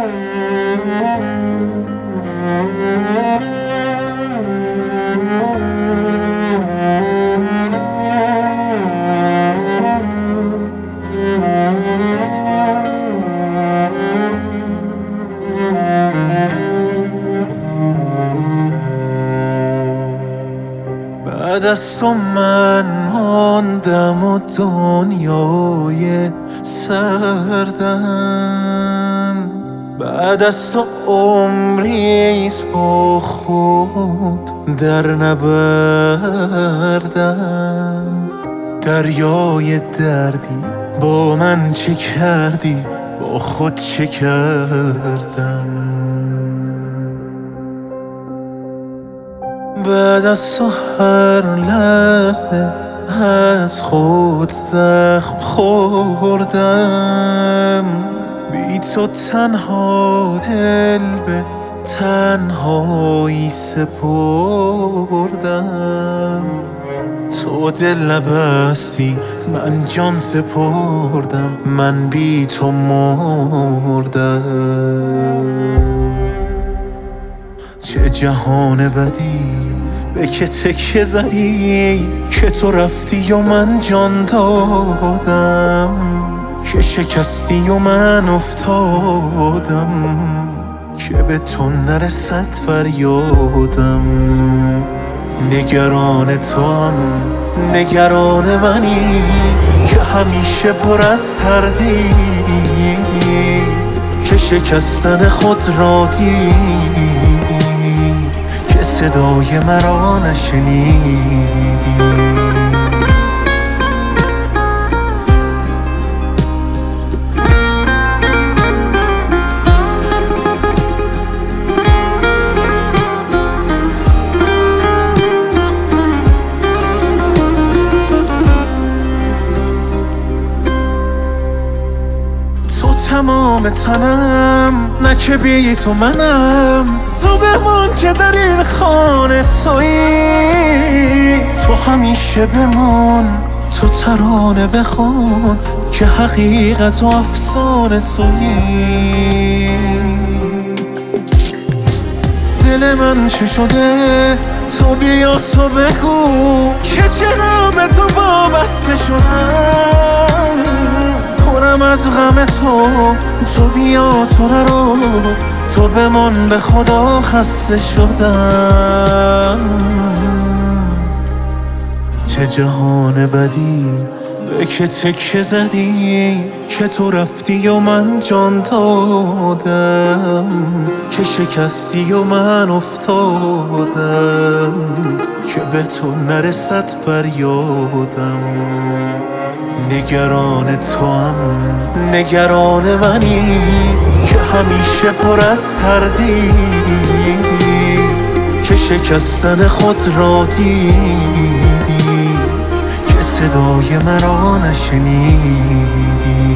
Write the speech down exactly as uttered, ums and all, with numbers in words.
بعد از تو من ماندم و دنیای سردم، بعد از تو عمریست با خود در نبردم. دریای دردی با من چه کردی، با خود چه کردم. بعد از تو هر لحظه از خود زخم خوردم، بی تو تنها دل به تنهایی سپردم. تو دل نبستی من جان سپردم، من بی تو مردم. چه جهان بدی به که تکه زدی، که تو رفتی و من جان دادم، که شکستی و من افتادم، که به تو نرسد فریادم. نگران توام، نگران منی که همیشه پر از تردیدی، که شکستن خود را دیدی، که صدای مرا نشنیدی. تمام تنم نه که بی تو منم، تو بمان که در این خانه تویی. تو همیشه بمان، تو ترانه بخوان که حقیقت و افسانه تویی. دل من چه شده تو بیا تو بگو، که چرا به تو وابسته شدم. پرم از غم تو، تو بیا تو نرو، تو بمان به خدا خسته شدم. چه جهان بدی به که تکه زدی، که تو رفتی و من جان دادم، که شکستی و من افتادم، که به تو نرسد فریادم. نگران توام، نگران منی که همیشه پر از تردیدی، که شکستن خود را دیدی، که صدای مرا نشنیدی.